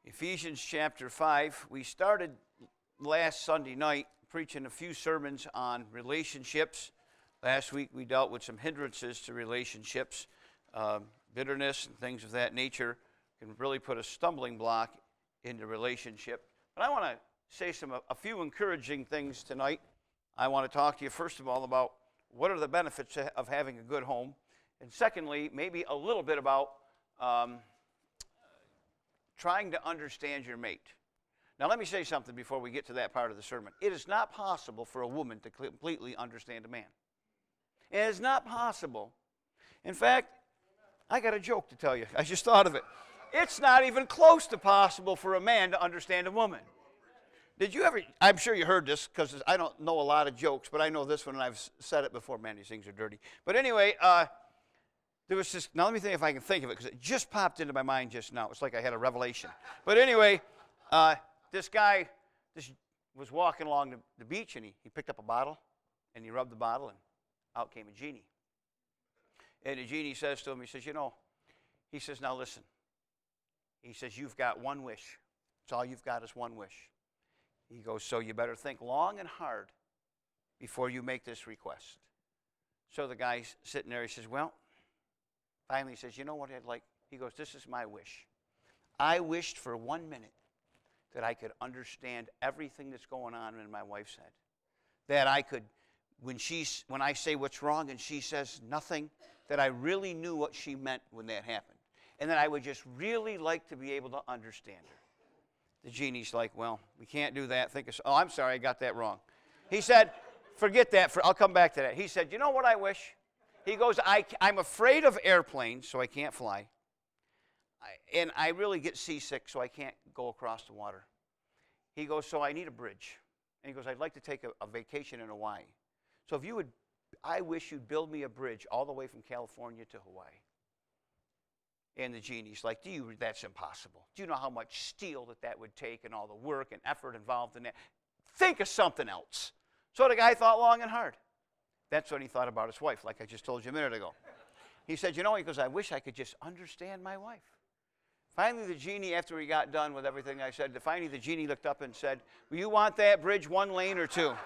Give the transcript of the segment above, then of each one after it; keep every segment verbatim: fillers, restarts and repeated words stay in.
Ephesians chapter five. We started last Sunday night preaching a few sermons on relationships. Last week we dealt with some hindrances to relationships. Um, bitterness and things of that nature can really put a stumbling block into relationship. But I want to say some a few encouraging things tonight. I want to talk to you first of all about what are the benefits of having a good home, and secondly, maybe a little bit about um, trying to understand your mate. Now, let me say something before we get to that part of the sermon. It is not possible for a woman to completely understand a man. It is not possible. In fact, I got a joke to tell you. I just thought of it. It's not even close to possible for a man to understand a woman. Did you ever, I'm sure you heard this because I don't know a lot of jokes, but I know this one and I've said it before. Man, these things are dirty. But anyway, uh, there was this, now let me think if I can think of it because it just popped into my mind just now. It's like I had a revelation. But anyway, uh, this guy this was walking along the, the beach and he, he picked up a bottle and he rubbed the bottle and out came a genie. And the genie says to him, he says, you know, he says, now listen. He says, you've got one wish. It's all you've got is one wish. He goes, so you better think long and hard before you make this request. So the guy's sitting there, he says, well, finally he says, you know what I'd like? He goes, this is my wish. I wished for one minute that I could understand everything that's going on in my wife's head. That I could, when she's, when I say what's wrong and she says nothing, that I really knew what she meant when that happened. And that I would just really like to be able to understand her. The genie's like, well, we can't do that. Think of, oh, I'm sorry, I got that wrong. He said, forget that. For, I'll come back to that. He said, you know what I wish? He goes, I, I'm afraid of airplanes, so I can't fly. I, and I really get seasick, so I can't go across the water. He goes, so I need a bridge. And he goes, I'd like to take a, a vacation in Hawaii. So if you would, I wish you'd build me a bridge all the way from California to Hawaii. And the genie's like, do you, that's impossible. Do you know how much steel that that would take and all the work and effort involved in that? Think of something else. So the guy thought long and hard. That's what he thought about his wife, like I just told you a minute ago. He said, you know, he goes, I wish I could just understand my wife. Finally, the genie, after he got done with everything I said, finally the genie looked up and said, well, you want that bridge one lane or two?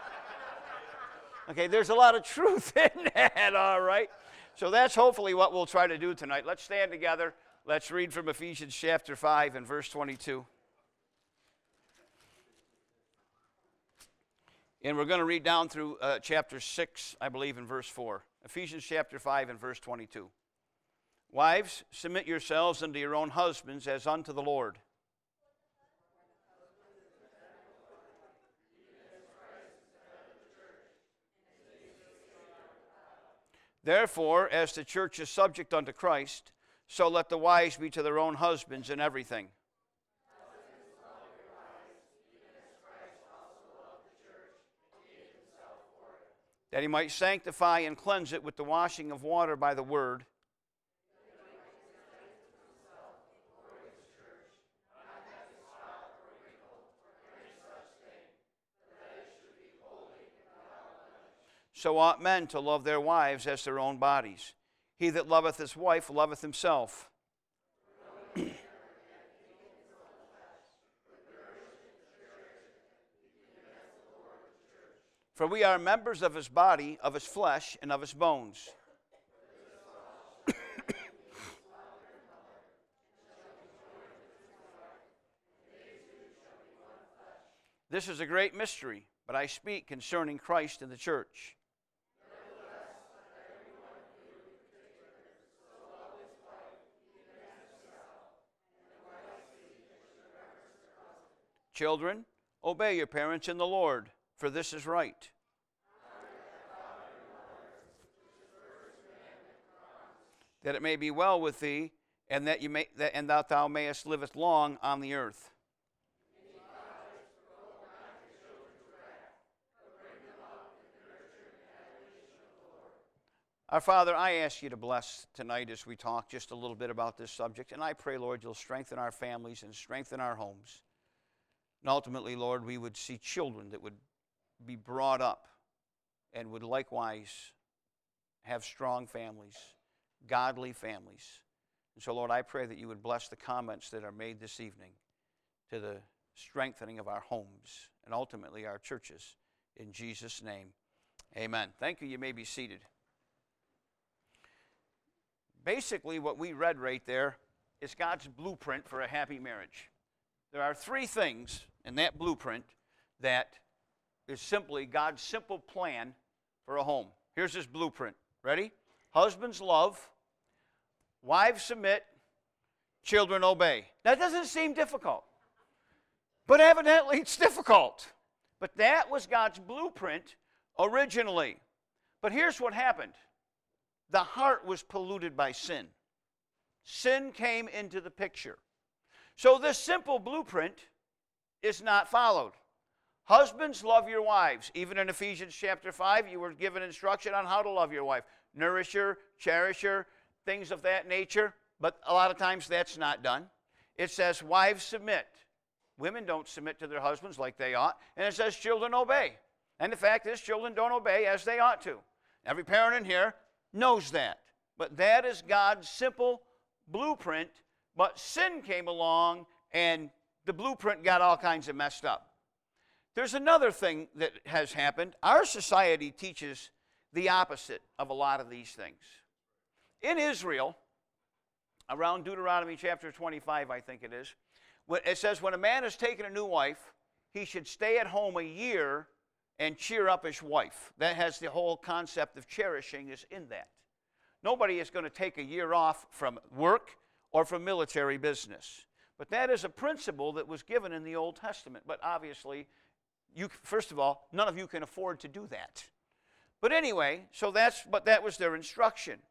Okay, there's a lot of truth in that, all right? So that's hopefully what we'll try to do tonight. Let's stand together. Let's read from Ephesians chapter five and verse twenty-two. And we're going to read down through uh, chapter six, I believe, in verse four. Ephesians chapter five and verse twenty-two. Wives, submit yourselves unto your own husbands as unto the Lord. Therefore, as the church is subject unto Christ, so let the wives be to their own husbands in everything. That he might sanctify and cleanse it with the washing of water by the word, so ought men to love their wives as their own bodies. He that loveth his wife loveth himself. For we are members of his body, of his flesh, and of his bones. This is a great mystery, but I speak concerning Christ and the church. Children, obey your parents in the Lord, for this is right. That it may be well with thee, and that you may that, and that thou mayest live long on the earth. Our Father, I ask you to bless tonight as we talk just a little bit about this subject, and I pray, Lord, you'll strengthen our families and strengthen our homes. And ultimately, Lord, we would see children that would be brought up and would likewise have strong families, godly families. And so, Lord, I pray that you would bless the comments that are made this evening. to the strengthening of our homes and ultimately our churches. In Jesus' name, amen. Thank you. You may be seated. Basically, what we read right there is God's blueprint for a happy marriage. There are three things in that blueprint that is simply God's simple plan for a home. Here's his blueprint. Ready? Husbands love, wives submit, children obey. That doesn't seem difficult, but evidently it's difficult. But that was God's blueprint originally. But here's what happened. The heart was polluted by sin. Sin came into the picture. So this simple blueprint is not followed. Husbands, love your wives. Even in Ephesians chapter five, you were given instruction on how to love your wife. Nourish her, cherish her, things of that nature. But a lot of times that's not done. It says, wives submit. Women don't submit to their husbands like they ought. And it says, children obey. And the fact is, children don't obey as they ought to. Every parent in here knows that. But that is God's simple blueprint. But sin came along, and the blueprint got all kinds of messed up. There's another thing that has happened. Our society teaches the opposite of a lot of these things. In Israel, around Deuteronomy chapter twenty-five, I think it is, it says when a man has taken a new wife, he should stay at home a year and cheer up his wife. That has the whole concept of cherishing is in that. Nobody is going to take a year off from work or from military business. But that is a principle that was given in the Old Testament. But obviously, you, first of all, none of you can afford to do that. But anyway, so that's, but that was their instruction.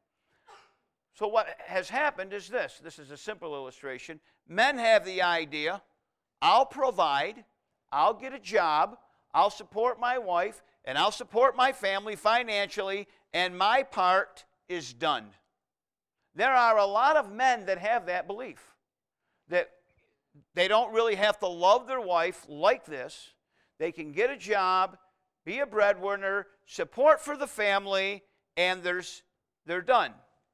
So what has happened is this. This is a simple illustration. Men have the idea, I'll provide, I'll get a job, I'll support my wife, and I'll support my family financially, and my part is done. There are a lot of men that have that belief, that they don't really have to love their wife like this. They can get a job, be a breadwinner, support for the family, and there's, they're done.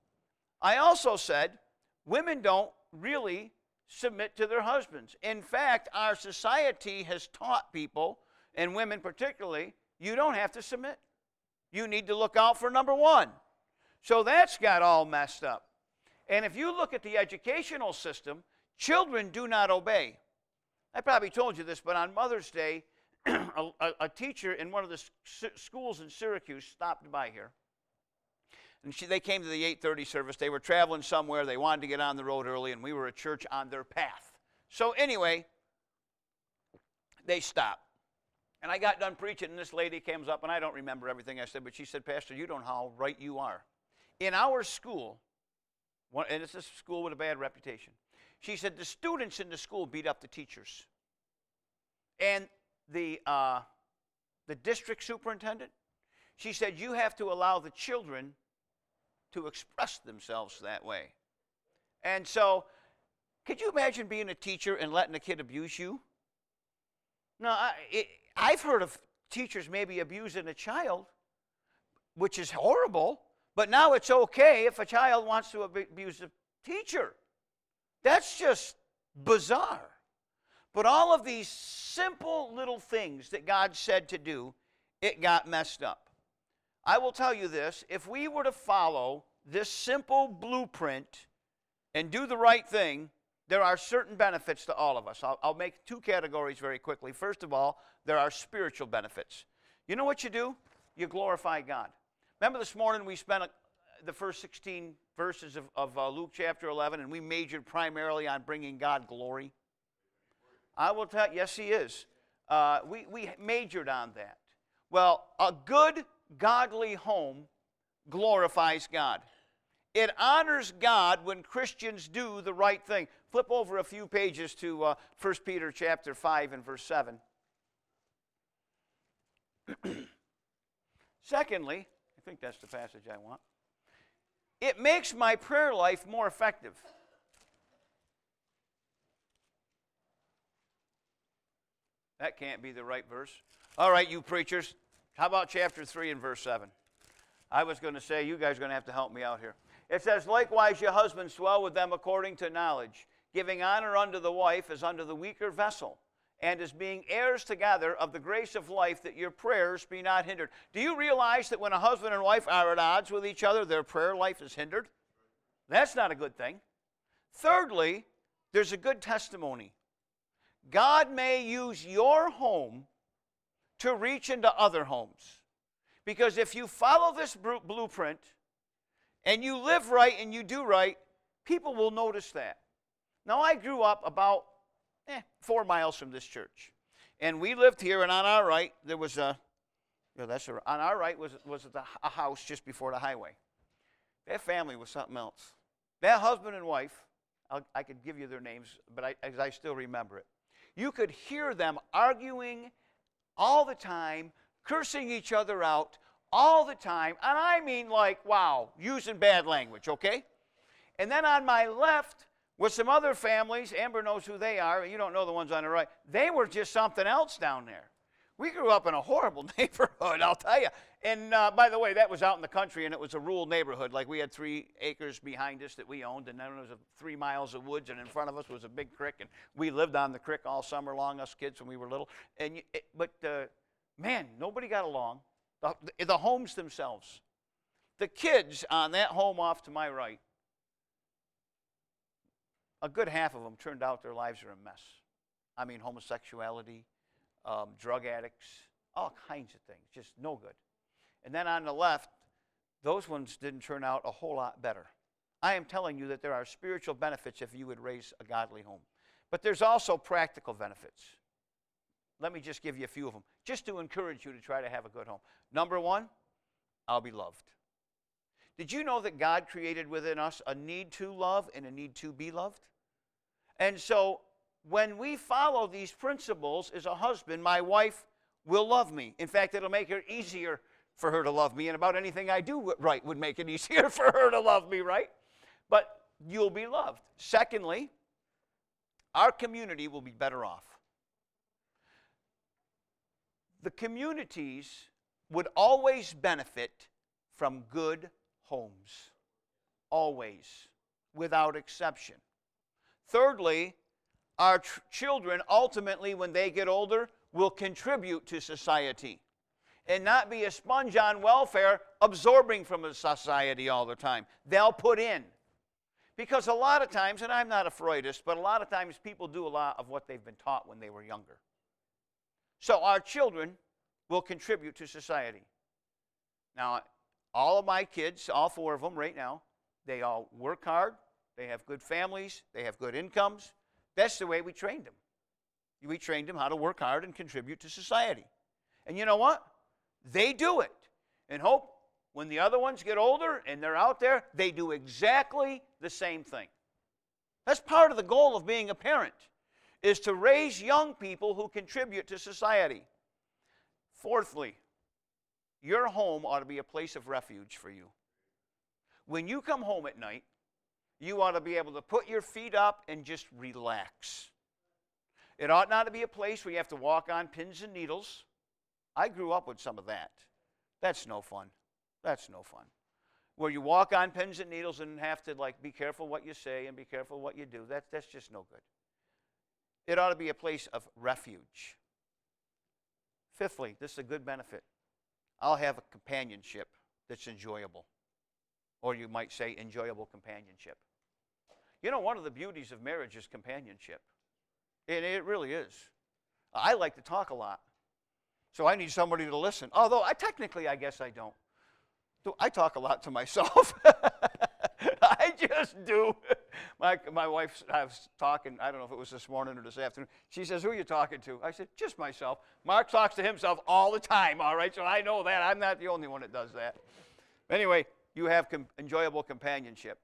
I also said women don't really submit to their husbands. In fact, our society has taught people, and women particularly, you don't have to submit. You need to look out for number one. So that's got all messed up. And if you look at the educational system, children do not obey. I probably told you this, but on Mother's Day, a, a, a teacher in one of the s- schools in Syracuse stopped by here. And she, they came to the eight thirty service. They were traveling somewhere. They wanted to get on the road early, and we were a church on their path. So anyway, they stopped. And I got done preaching, and this lady comes up, and I don't remember everything I said, but she said, Pastor, you don't know how right you are. In our school, one, and it's a school with a bad reputation, she said the students in the school beat up the teachers. And the, uh, the district superintendent, she said, you have to allow the children to express themselves that way. And so, could you imagine being a teacher and letting a kid abuse you? No, I, it, I've heard of teachers maybe abusing a child, which is horrible, but now it's okay if a child wants to abuse a teacher. That's just bizarre. But all of these simple little things that God said to do, it got messed up. I will tell you this, if we were to follow this simple blueprint and do the right thing, there are certain benefits to all of us. I'll, I'll make two categories very quickly. First of all, there are spiritual benefits. You know what you do? You glorify God. Remember this morning we spent a, the first sixteen verses of, of uh, Luke chapter eleven, and we majored primarily on bringing God glory? I will tell you, yes, he is. Uh, we, we majored on that. Well, a good, godly home glorifies God. It honors God when Christians do the right thing. Flip over a few pages to uh, First Peter chapter five and verse seven. Secondly, I think that's the passage I want. It makes my prayer life more effective. That can't be the right verse. All right, you preachers, how about chapter three and verse seven? I was going to say, you guys are going to have to help me out here. It says, likewise, your husbands dwell with them according to knowledge, giving honor unto the wife as unto the weaker vessel, and as being heirs together of the grace of life, that your prayers be not hindered. Do you realize that when a husband and wife are at odds with each other, their prayer life is hindered? That's not a good thing. Thirdly, there's a good testimony. God may use your home to reach into other homes. Because if you follow this blueprint and you live right and you do right, people will notice that. Now, I grew up about eh, four miles from this church. And we lived here, and on our right, there was a, you know, that's a, on our right was, was a, a house just before the highway. That family was something else. That husband and wife, I'll, I could give you their names, but I, I still remember it. You could hear them arguing all the time, cursing each other out all the time. And I mean like, wow, using bad language, okay? And then on my left was some other families. Amber knows who they are. You don't know the ones on the right. They were just something else down there. We grew up in a horrible neighborhood, I'll tell you. And uh, by the way, that was out in the country, and it was a rural neighborhood. Like, we had three acres behind us that we owned, and then there was a, three miles of woods, and in front of us was a big creek, and we lived on the creek all summer long, us kids, when we were little. And you, it, But, uh, man, nobody got along. The, the homes themselves. The kids on that home off to my right, a good half of them turned out their lives are a mess. I mean, homosexuality, Um, drug addicts, all kinds of things, just no good. And then on the left, those ones didn't turn out a whole lot better. I am telling you that there are spiritual benefits if you would raise a godly home. But there's also practical benefits. Let me just give you a few of them, just to encourage you to try to have a good home. Number one, I'll be loved. Did you know that God created within us a need to love and a need to be loved? And so when we follow these principles as a husband, my wife will love me. In fact, it'll make it easier for her to love me, and about anything I do right would make it easier for her to love me, right? But you'll be loved. Secondly, our community will be better off. The communities would always benefit from good homes. Always, without exception. Thirdly, our tr- children, ultimately, when they get older, will contribute to society and not be a sponge on welfare, absorbing from a society all the time. They'll put in. Because a lot of times, and I'm not a Freudist, but a lot of times people do a lot of what they've been taught when they were younger. So our children will contribute to society. Now, all of my kids, all four of them right now, they all work hard, they have good families, they have good incomes. That's the way we trained them. We trained them how to work hard and contribute to society. And you know what? They do it. And hope when the other ones get older and they're out there, they do exactly the same thing. That's part of the goal of being a parent, is to raise young people who contribute to society. Fourthly, your home ought to be a place of refuge for you. When you come home at night, you ought to be able to put your feet up and just relax. It ought not to be a place where you have to walk on pins and needles. I grew up with some of that. That's no fun. That's no fun. Where you walk on pins and needles and have to, like, be careful what you say and be careful what you do. That, that's just no good. It ought to be a place of refuge. Fifthly, this is a good benefit. I'll have a companionship that's enjoyable. Or you might say enjoyable companionship. You know, one of the beauties of marriage is companionship. It, it really is. I like to talk a lot. So I need somebody to listen. Although, I technically, I guess I don't. I talk a lot to myself. I just do. My, my wife, I was talking, I don't know if it was this morning or this afternoon. She says, who are you talking to? I said, just myself. Mark talks to himself all the time, all right? So I know that. I'm not the only one that does that. Anyway, you have com- enjoyable companionship.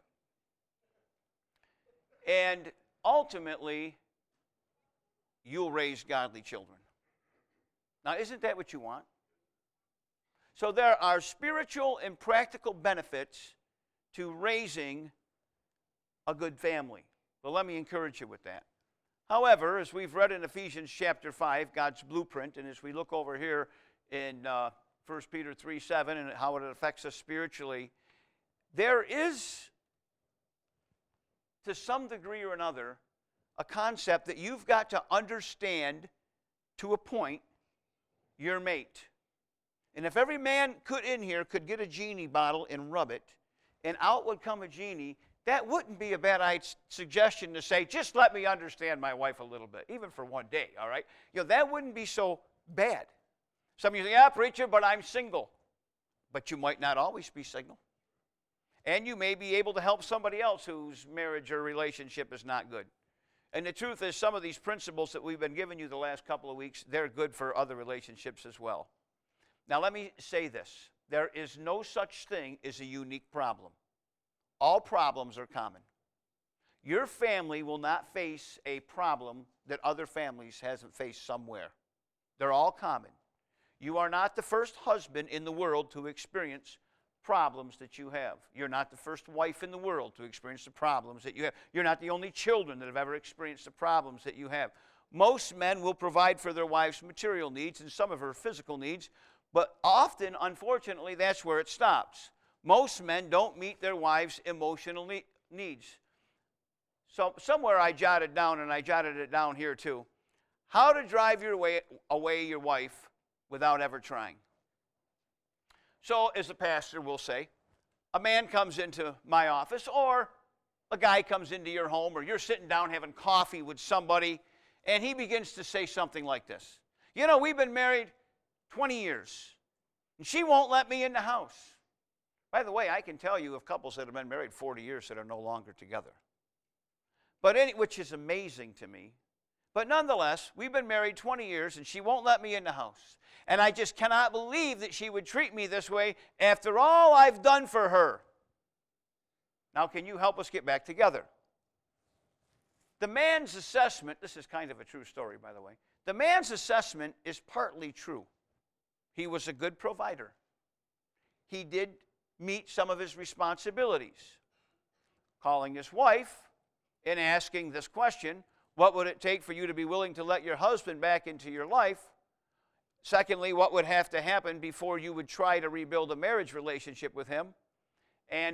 And ultimately, you'll raise godly children. Now, isn't that what you want? So there are spiritual and practical benefits to raising a good family. Well, let me encourage you with that. However, as we've read in Ephesians chapter five, God's blueprint, and as we look over here in uh, First Peter three seven and how it affects us spiritually, there is, to some degree or another, a concept that you've got to understand to a point your mate. And if every man could in here could get a genie bottle and rub it, and out would come a genie, that wouldn't be a bad suggestion to say, just let me understand my wife a little bit, even for one day, all right? You know, that wouldn't be so bad. Some of you say, yeah, preacher, but I'm single. But you might not always be single. And you may be able to help somebody else whose marriage or relationship is not good. And the truth is, some of these principles that we've been giving you the last couple of weeks, they're good for other relationships as well. Now, let me say this. There is no such thing as a unique problem. All problems are common. Your family will not face a problem that other families hasn't faced somewhere. They're all common. You are not the first husband in the world to experience problems that you have. You're not the first wife in the world to experience the problems that you have. You're not the only children that have ever experienced the problems that you have. Most men will provide for their wives' material needs and some of her physical needs, but often, unfortunately, that's where it stops. Most men don't meet their wives' emotional ne- needs. So somewhere I jotted down, and I jotted it down here too, how to drive your way, away your wife without ever trying. So as a pastor will say, a man comes into my office, or a guy comes into your home, or you're sitting down having coffee with somebody, and he begins to say something like this. You know, we've been married twenty years, and she won't let me in the house. By the way, I can tell you of couples that have been married forty years that are no longer together. But any, which is amazing to me. But nonetheless, we've been married twenty years, and she won't let me in the house. And I just cannot believe that she would treat me this way after all I've done for her. Now, can you help us get back together? The man's assessment, this is kind of a true story, by the way. The man's assessment is partly true. He was a good provider. He did meet some of his responsibilities. Calling his wife and asking this question, what would it take for you to be willing to let your husband back into your life? Secondly, what would have to happen before you would try to rebuild a marriage relationship with him? And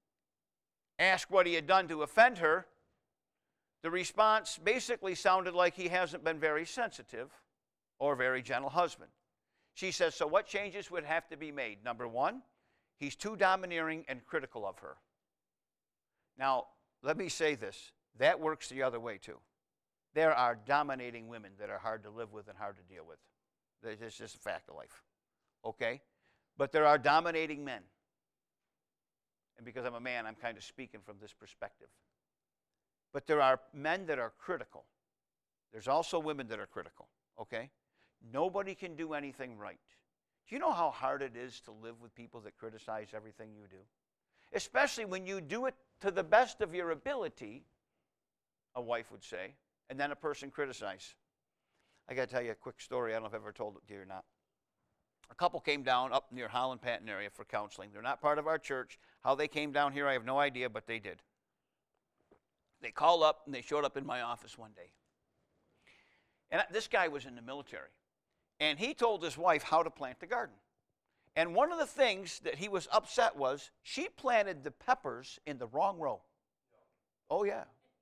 ask what he had done to offend her. The response basically sounded like he hasn't been very sensitive or very gentle husband. She says, so what changes would have to be made? Number one, he's too domineering and critical of her. Now, let me say this. That works the other way, too. There are dominating women that are hard to live with and hard to deal with. It's just a fact of life. Okay? But there are dominating men. And because I'm a man, I'm kind of speaking from this perspective. But there are men that are critical. There's also women that are critical. Okay? Nobody can do anything right. Do you know how hard it is to live with people that criticize everything you do? Especially when you do it to the best of your ability, a wife would say, and then a person criticizes. I got to tell you a quick story. I don't know if I've ever told it to you or not. A couple came down up near Holland Patton area for counseling. They're not part of our church. How they came down here, I have no idea, but they did. They called up, and they showed up in my office one day. And this guy was in the military. And he told his wife how to plant the garden. And one of the things that he was upset was she planted the peppers in the wrong row. Oh, yeah.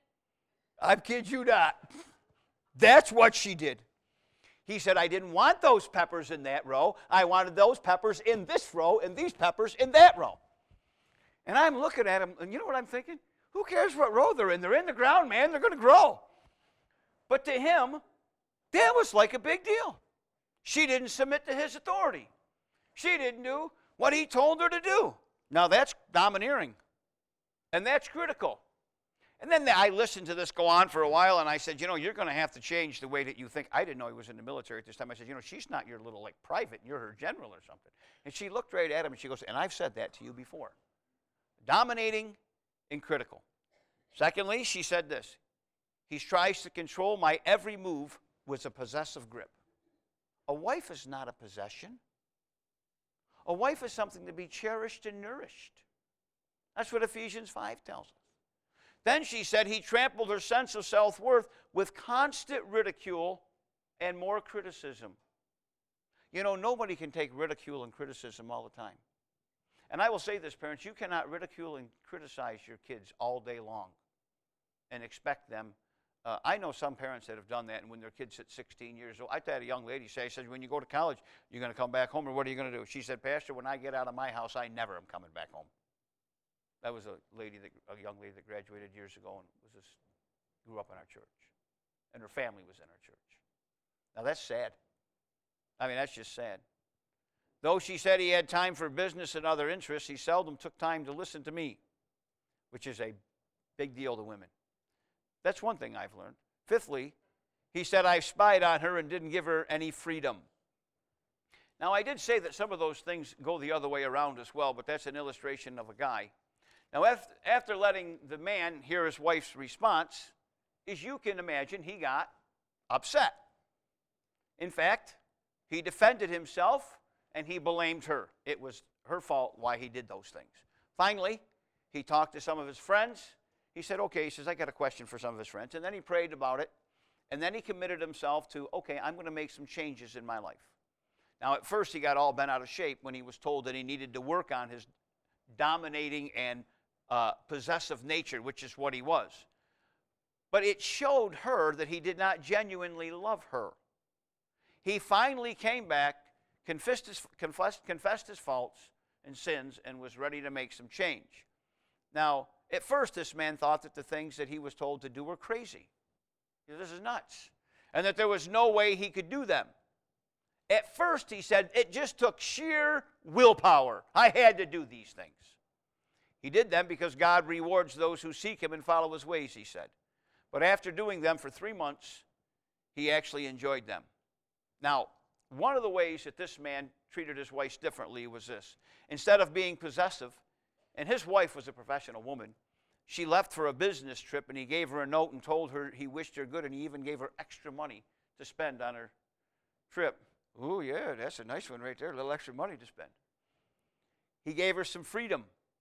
I kid you not. That's what she did. He said, I didn't want those peppers in that row. I wanted those peppers in this row and these peppers in that row. And I'm looking at him, and you know what I'm thinking? Who cares what row they're in? They're in the ground, man. They're going to grow. But to him, that was like a big deal. She didn't submit to his authority. She didn't do what he told her to do. Now, that's domineering. And that's critical. And then I listened to this go on for a while, and I said, you know, you're going to have to change the way that you think. I didn't know he was in the military at this time. I said, you know, she's not your little, like, private. You're her general or something. And she looked right at him, and she goes, and I've said that to you before. Dominating and critical. Secondly, she said this. He tries to control my every move with a possessive grip. A wife is not a possession. A wife is something to be cherished and nourished. That's what Ephesians five tells us. Then she said he trampled her sense of self-worth with constant ridicule and more criticism. You know, nobody can take ridicule and criticism all the time. And I will say this, parents, you cannot ridicule and criticize your kids all day long and expect them Uh, I know some parents that have done that, and when their kid's at sixteen years old, I had a young lady say, I said, when you go to college, you're going to come back home, or what are you going to do? She said, Pastor, when I get out of my house, I never am coming back home. That was a lady, that, a young lady that graduated years ago and was just, grew up in our church, and her family was in our church. Now, that's sad. I mean, that's just sad. Though she said he had time for business and other interests, he seldom took time to listen to me, which is a big deal to women. That's one thing I've learned. Fifthly, he said, I spied on her and didn't give her any freedom. Now, I did say that some of those things go the other way around as well, but that's an illustration of a guy. Now, after, after letting the man hear his wife's response, as you can imagine, he got upset. In fact, he defended himself and he blamed her. It was her fault why he did those things. Finally, he talked to some of his friends. He said, okay, he says, I got a question for some of his friends. And then he prayed about it. And then he committed himself to, okay, I'm going to make some changes in my life. Now, at first, he got all bent out of shape when he was told that he needed to work on his dominating and uh, possessive nature, which is what he was. But it showed her that he did not genuinely love her. He finally came back, confessed his, confessed, confessed his faults and sins, and was ready to make some change. Now, at first, this man thought that the things that he was told to do were crazy. This is nuts. And that there was no way he could do them. At first, he said, it just took sheer willpower. I had to do these things. He did them because God rewards those who seek him and follow his ways, he said. But after doing them for three months, he actually enjoyed them. Now, one of the ways that this man treated his wife differently was this. Instead of being possessive, and his wife was a professional woman, she left for a business trip, and he gave her a note and told her he wished her good, and he even gave her extra money to spend on her trip. Ooh, yeah, that's a nice one right there, a little extra money to spend. He gave her some freedom.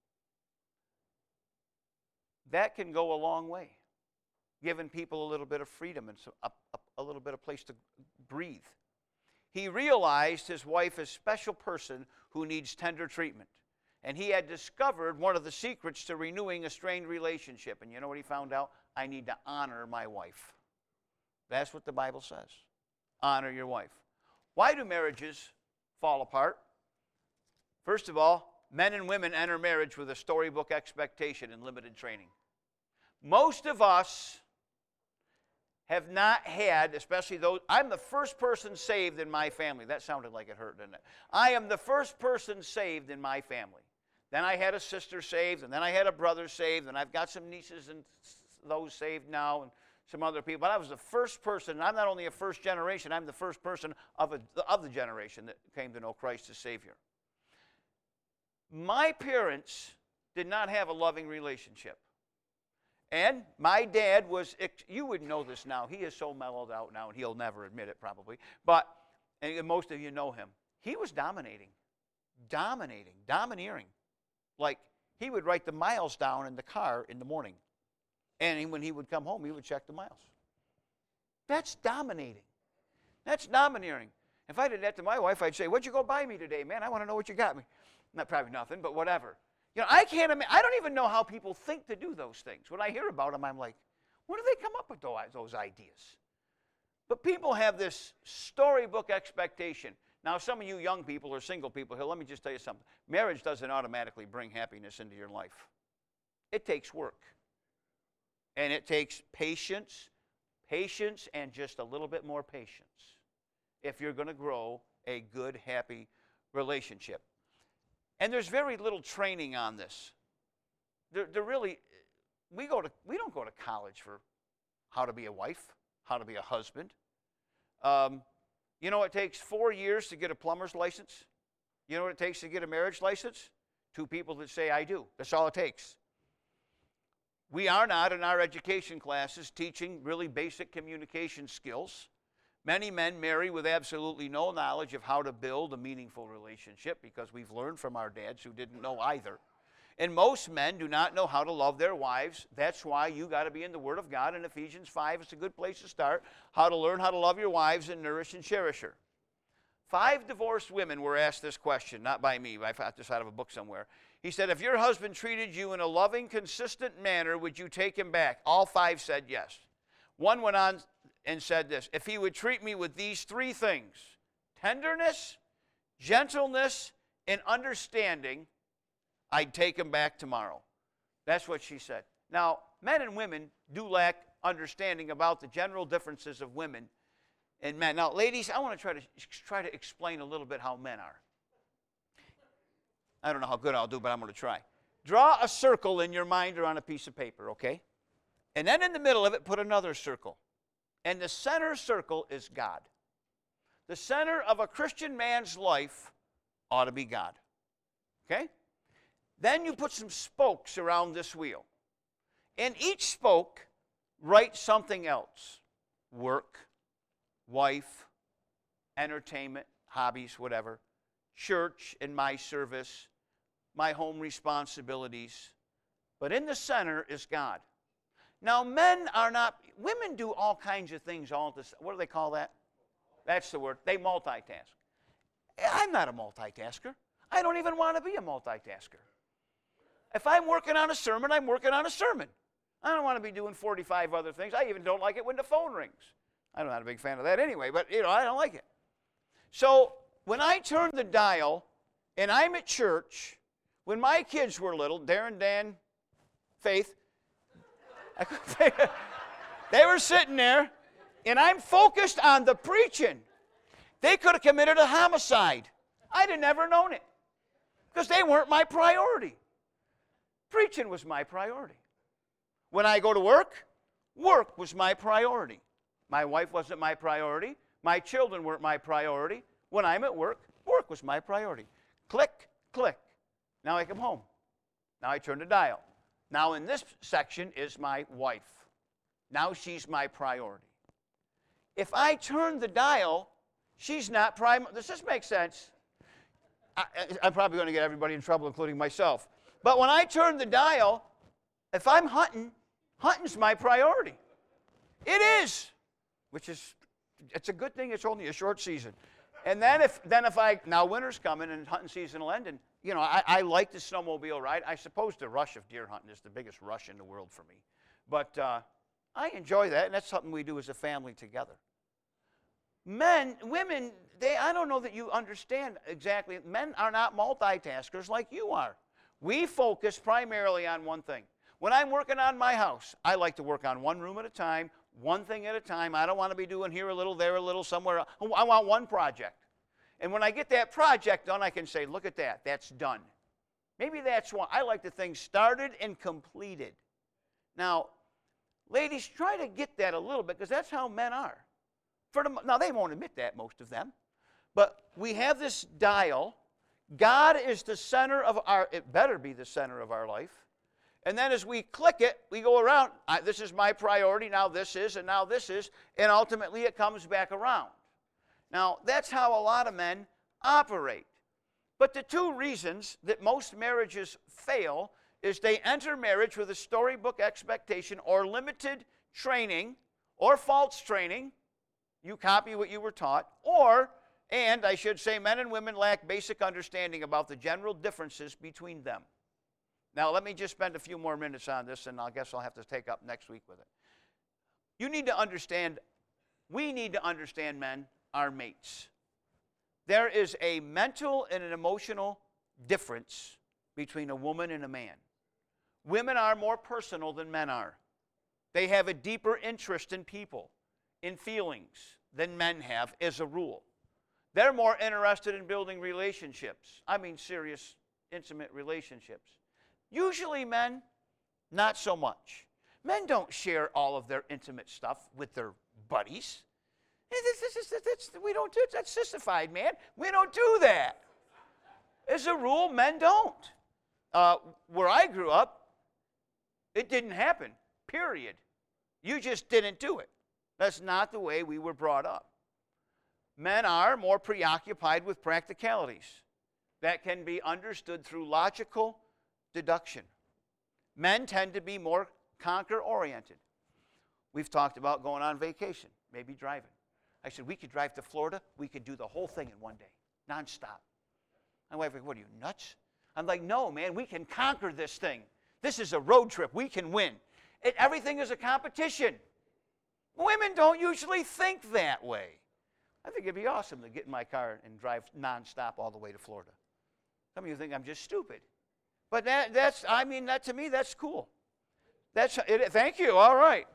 That can go a long way, giving people a little bit of freedom and a, a, a little bit of place to breathe. He realized his wife is a special person who needs tender treatment. And he had discovered one of the secrets to renewing a strained relationship. And you know what he found out? I need to honor my wife. That's what the Bible says. Honor your wife. Why do marriages fall apart? First of all, men and women enter marriage with a storybook expectation and limited training. Most of us have not had, especially those, I'm the first person saved in my family. That sounded like it hurt, didn't it? I am the first person saved in my family. Then I had a sister saved, and then I had a brother saved, and I've got some nieces and those saved now, and some other people. But I was the first person, and I'm not only a first generation, I'm the first person of, a, of the generation that came to know Christ as Savior. My parents did not have a loving relationship. And my dad was, you would know this now, he is so mellowed out now, and he'll never admit it probably, but, and most of you know him, he was dominating, dominating, domineering. Like, he would write the miles down in the car in the morning. And when he would come home, he would check the miles. That's dominating. That's domineering. If I did that to my wife, I'd say, what'd you go buy me today, man? I want to know what you got me. Not probably nothing, but whatever. You know, I can't imagine, I don't even know how people think to do those things. When I hear about them, I'm like, where do they come up with those ideas? But people have this storybook expectation. Now, some of you young people or single people here, let me just tell you something. Marriage doesn't automatically bring happiness into your life. It takes work. And it takes patience, patience, and just a little bit more patience if you're going to grow a good, happy relationship. And there's very little training on this. There, there really, we, go to, we don't go to college for how to be a wife, how to be a husband. Um, You know, it takes four years to get a plumber's license. You know what it takes to get a marriage license? Two people that say, I do. That's all it takes. We are not, in our education classes, teaching really basic communication skills. Many men marry with absolutely no knowledge of how to build a meaningful relationship because we've learned from our dads who didn't know either. And most men do not know how to love their wives. That's why you got to be in the Word of God. In Ephesians five, it's a good place to start. How to learn how to love your wives and nourish and cherish her. Five divorced women were asked this question, not by me, I found this out of a book somewhere. He said, if your husband treated you in a loving, consistent manner, would you take him back? All five said yes. One went on and said this: if he would treat me with these three things, tenderness, gentleness, and understanding, I'd take him back tomorrow. That's what she said. Now, men and women do lack understanding about the general differences of women and men. Now, ladies, I want to try to try to explain a little bit how men are. I don't know how good I'll do, but I'm going to try. Draw a circle in your mind or on a piece of paper, okay? And then in the middle of it, put another circle. And the center circle is God. The center of a Christian man's life ought to be God. Okay? Then you put some spokes around this wheel. In each spoke, write something else. Work, wife, entertainment, hobbies, whatever. Church and my service, my home responsibilities. But in the center is God. Now, men are not, women do all kinds of things all at the, what do they call that? That's the word. They multitask. I'm not a multitasker. I don't even want to be a multitasker. If I'm working on a sermon, I'm working on a sermon. I don't want to be doing forty-five other things. I even don't like it when the phone rings. I'm not a big fan of that anyway, but, you know, I don't like it. So when I turn the dial and I'm at church, when my kids were little, Darren, Dan, Faith, they were sitting there, and I'm focused on the preaching. They could have committed a homicide. I'd have never known it because they weren't my priority. Preaching was my priority. When I go to work, work was my priority. My wife wasn't my priority. My children weren't my priority. When I'm at work, work was my priority. Click, click. Now I come home. Now I turn the dial. Now in this section is my wife. Now she's my priority. If I turn the dial, she's not prime. Does this make sense? I, I'm probably going to get everybody in trouble, including myself. But when I turn the dial, if I'm hunting, hunting's my priority. It is, which is, it's a good thing it's only a short season. And then if, then if I, now winter's coming and hunting season will end, and, you know, I, I like the snowmobile ride. I suppose the rush of deer hunting is the biggest rush in the world for me. But uh, I enjoy that, and that's something we do as a family together. Men, women, they, I don't know that you understand exactly. Men are not multitaskers like you are. We focus primarily on one thing. When I'm working on my house, I like to work on one room at a time, one thing at a time. I don't want to be doing here a little, there a little, somewhere else. I want one project. And when I get that project done, I can say, look at that, that's done. Maybe that's why I like the thing started and completed. Now, ladies, try to get that a little bit because that's how men are. For the, now, they won't admit that, most of them. But we have this dial. God is the center of our, it better be the center of our life. And then as we click it, we go around. I, this is my priority, now this is, and now this is. And ultimately, it comes back around. Now, that's how a lot of men operate. But the two reasons that most marriages fail is they enter marriage with a storybook expectation or limited training or false training. You copy what you were taught. Or, and I should say, men and women lack basic understanding about the general differences between them. Now, let me just spend a few more minutes on this, and I guess I'll have to take up next week with it. You need to understand, we need to understand, men, our mates. There is a mental and an emotional difference between a woman and a man. Women are more personal than men are. They have a deeper interest in people, in feelings, than men have as a rule. They're more interested in building relationships. I mean serious, intimate relationships. Usually men, not so much. Men don't share all of their intimate stuff with their buddies. We don't do it. That's sissified, man. We don't do that. As a rule, men don't. Uh, where I grew up, it didn't happen, period. You just didn't do it. That's not the way we were brought up. Men are more preoccupied with practicalities that can be understood through logical deduction. Men tend to be more conquer-oriented. We've talked about going on vacation, maybe driving. I said, we could drive to Florida. We could do the whole thing in one day, nonstop. My wife goes, what are you, nuts? I'm like, no, man, we can conquer this thing. This is a road trip. We can win. It, everything is a competition. Women don't usually think that way. I think it'd be awesome to get in my car and drive nonstop all the way to Florida. Some of you think I'm just stupid. But that, that's, I mean, that to me, that's cool. That's it, thank you, all right.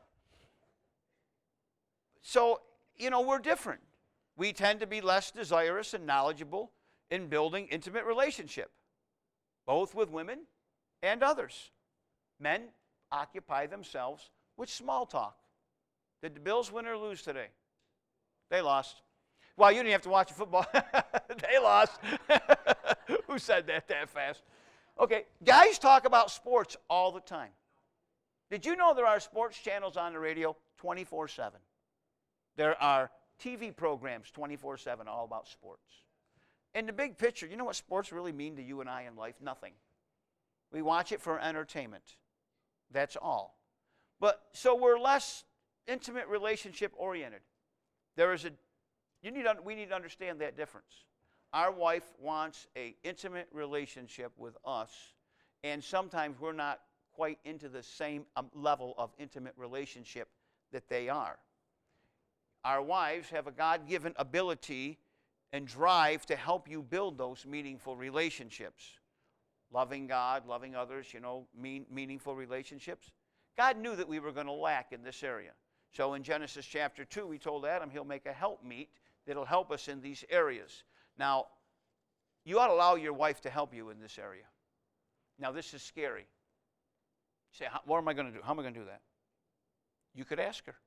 So, you know, we're different. We tend to be less desirous and knowledgeable in building intimate relationship, both with women and others. Men occupy themselves with small talk. Did the Bills win or lose today? They lost. Well, you didn't have to watch the football. They lost. Who said that that fast? Okay, guys talk about sports all the time. Did you know there are sports channels on the radio twenty-four seven? There are T V programs twenty-four seven all about sports. In the big picture, you know what sports really mean to you and I in life? Nothing. We watch it for entertainment. That's all. But so we're less intimate relationship oriented. There is a you need we need to understand that difference. Our wife wants an intimate relationship with us, and sometimes we're not quite into the same um, level of intimate relationship that they are. Our wives have a God-given ability and drive to help you build those meaningful relationships. Loving God, loving others, you know, mean, meaningful relationships. God knew that we were going to lack in this area. So in Genesis chapter two, he told Adam he'll make a helpmeet that'll help us in these areas. Now, you ought to allow your wife to help you in this area. Now, this is scary. You say, what am I going to do? How am I going to do that? You could ask her.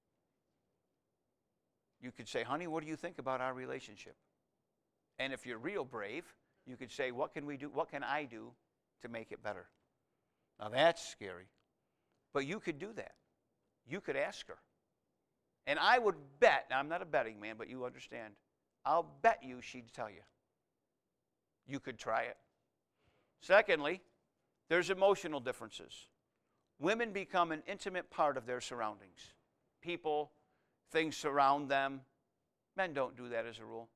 You could say, honey, what do you think about our relationship? And if you're real brave, you could say, what can we do? What can I do to make it better? Now, that's scary. But you could do that. You could ask her. And I would bet, now I'm not a betting man, but you understand, I'll bet you she'd tell you. You could try it. Secondly, there's emotional differences. Women become an intimate part of their surroundings. People, things surround them. Men don't do that as a rule.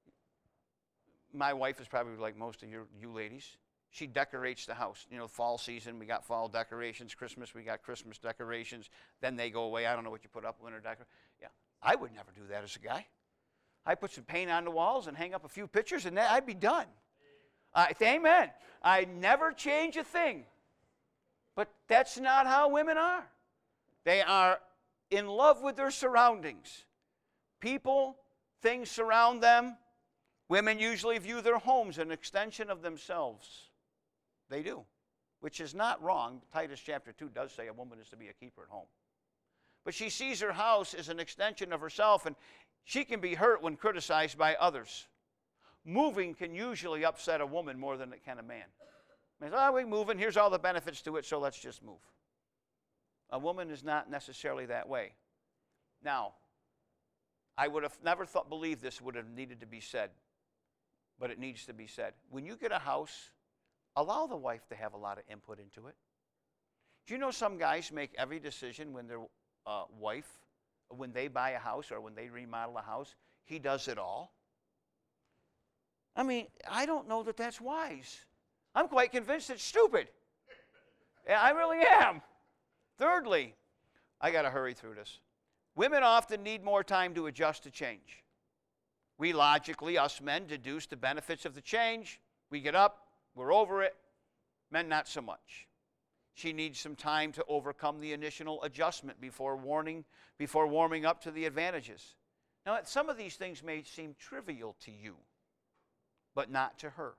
My wife is probably like most of your, you ladies. She decorates the house. You know, fall season, we got fall decorations. Christmas, we got Christmas decorations. Then they go away. I don't know what you put up, winter decorations. Yeah, I would never do that as a guy. I'd put some paint on the walls and hang up a few pictures, and that, I'd be done. Uh, amen. I never change a thing. But that's not how women are. They are in love with their surroundings. People, things surround them. Women usually view their homes as an extension of themselves. They do, which is not wrong. Titus chapter two does say a woman is to be a keeper at home. But she sees her house as an extension of herself, and she can be hurt when criticized by others. Moving can usually upset a woman more than it can a man. Man, oh, we're moving, here's all the benefits to it, so let's just move. A woman is not necessarily that way. Now, I would have never thought, believed this would have needed to be said, but it needs to be said. When you get a house, allow the wife to have a lot of input into it. Do you know some guys make every decision when their uh, wife, when they buy a house or when they remodel a house, he does it all? I mean, I don't know that that's wise. I'm quite convinced it's stupid. Yeah, I really am. Thirdly, I got to hurry through this. Women often need more time to adjust to change. We logically, us men, deduce the benefits of the change. We get up, we're over it. Men, not so much. She needs some time to overcome the initial adjustment before warning, before warming up to the advantages. Now, some of these things may seem trivial to you, but not to her.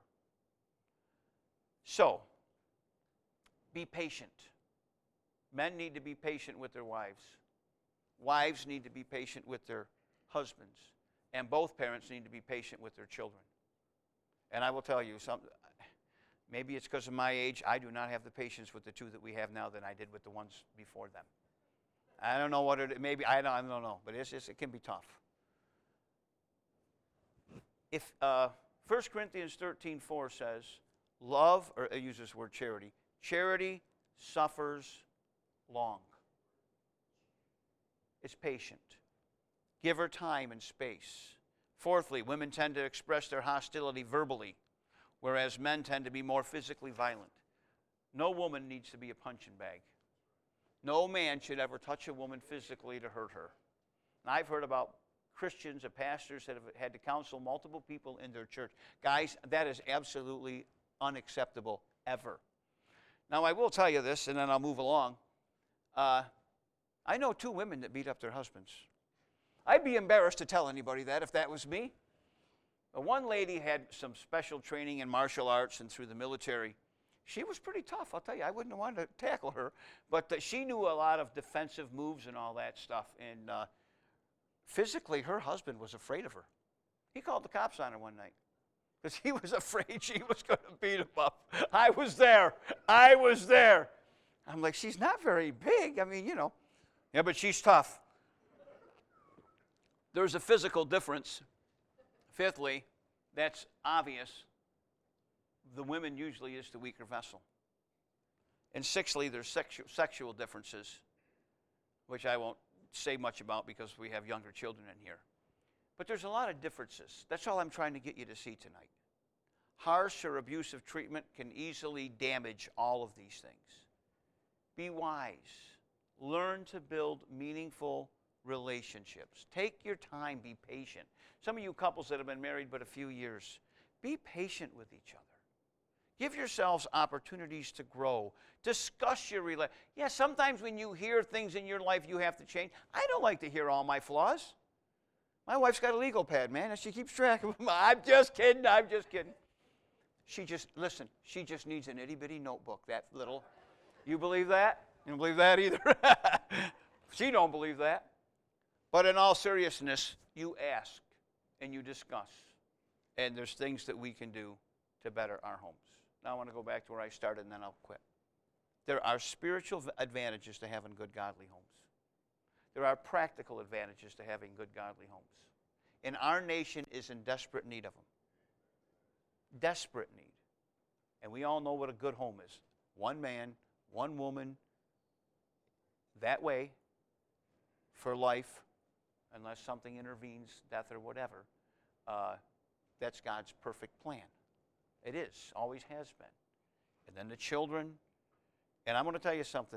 So, be patient. Men need to be patient with their wives. Wives need to be patient with their husbands. And both parents need to be patient with their children. And I will tell you, some, maybe it's because of my age, I do not have the patience with the two that we have now than I did with the ones before them. I don't know what it, maybe, I don't, I don't know, but it's, it's, it can be tough. If uh, First Corinthians thirteen four says, love, or it uses the word charity, charity suffers long. It's patient. Give her time and space. Fourthly, women tend to express their hostility verbally, whereas men tend to be more physically violent. No woman needs to be a punching bag. No man should ever touch a woman physically to hurt her. And I've heard about Christians and pastors that have had to counsel multiple people in their church. Guys, that is absolutely unacceptable ever. Now, I will tell you this, and then I'll move along. Uh, I know two women that beat up their husbands. I'd be embarrassed to tell anybody that if that was me. But one lady had some special training in martial arts and through the military. She was pretty tough, I'll tell you. I wouldn't have wanted to tackle her. But uh, she knew a lot of defensive moves and all that stuff. And uh, physically, her husband was afraid of her. He called the cops on her one night because he was afraid she was going to beat him up. I was there. I was there. I'm like, she's not very big. I mean, you know. Yeah, but she's tough. There's a physical difference. Fifthly, that's obvious. The women usually is the weaker vessel. And sixthly, there's sexu- sexual differences, which I won't say much about because we have younger children in here. But there's a lot of differences. That's all I'm trying to get you to see tonight. Harsh or abusive treatment can easily damage all of these things. Be wise. Learn to build meaningful relationships. Take your time. Be patient. Some of you couples that have been married but a few years, be patient with each other. Give yourselves opportunities to grow. Discuss your relationship. Yeah, sometimes when you hear things in your life you have to change. I don't like to hear all my flaws. My wife's got a legal pad, man, and she keeps track of them. I'm just kidding. I'm just kidding. She just, listen, she just needs an itty-bitty notebook, that little. You believe that? You don't believe that either? She don't believe that. But in all seriousness, you ask and you discuss. And there's things that we can do to better our homes. Now I want to go back to where I started and then I'll quit. There are spiritual advantages to having good, godly homes. There are practical advantages to having good, godly homes. And our nation is in desperate need of them. Desperate need. And we all know what a good home is. One man, one woman, that way, for life, unless something intervenes, death or whatever. Uh, that's God's perfect plan. It is, always has been. And then the children. And I'm going to tell you something.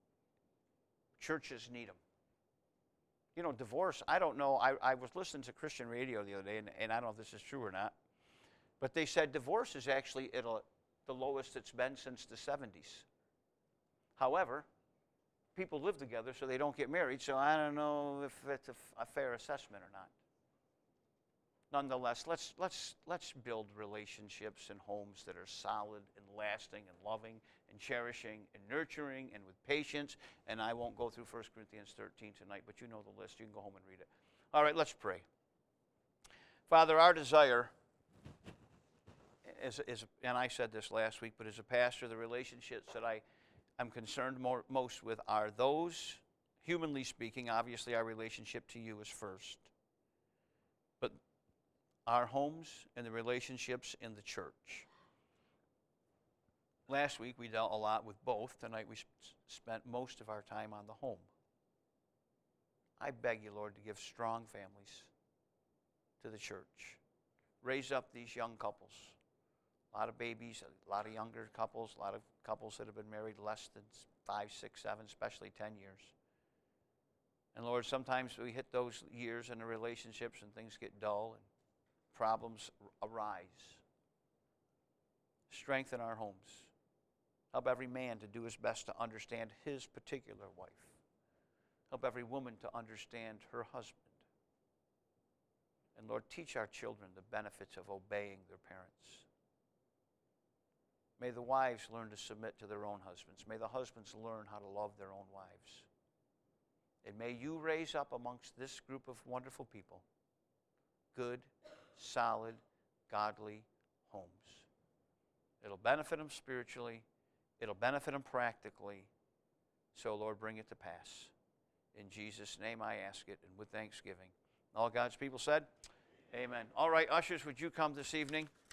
Churches need them. You know, divorce, I don't know. I, I was listening to Christian radio the other day, and, and I don't know if this is true or not. But they said divorce is actually at a, the lowest it's been since the seventies. However, people live together so they don't get married, so I don't know if it's a, a fair assessment or not. Nonetheless, let's, let's, let's build relationships and homes that are solid and lasting and loving and cherishing and nurturing and with patience. And I won't go through First Corinthians thirteen tonight, but you know the list. You can go home and read it. All right, let's pray. Father, our desire, is, is, and I said this last week, but as a pastor, the relationships that I am concerned more, most with are those, humanly speaking, obviously our relationship to you is first. But our homes and the relationships in the church. Last week we dealt a lot with both. Tonight we sp- spent most of our time on the home. I beg you, Lord, to give strong families to the church. Raise up these young couples. A lot of babies, a lot of younger couples, a lot of couples that have been married less than five, six, seven, especially ten years. And Lord, sometimes we hit those years in the relationships and things get dull and problems arise. Strengthen our homes. Help every man to do his best to understand his particular wife. Help every woman to understand her husband. And Lord, teach our children the benefits of obeying their parents. May the wives learn to submit to their own husbands. May the husbands learn how to love their own wives. And may you raise up amongst this group of wonderful people good, solid, godly homes. It'll benefit them spiritually. It'll benefit them practically. So, Lord, bring it to pass. In Jesus' name I ask it, and with thanksgiving. All God's people said, amen. All right, ushers, would you come this evening?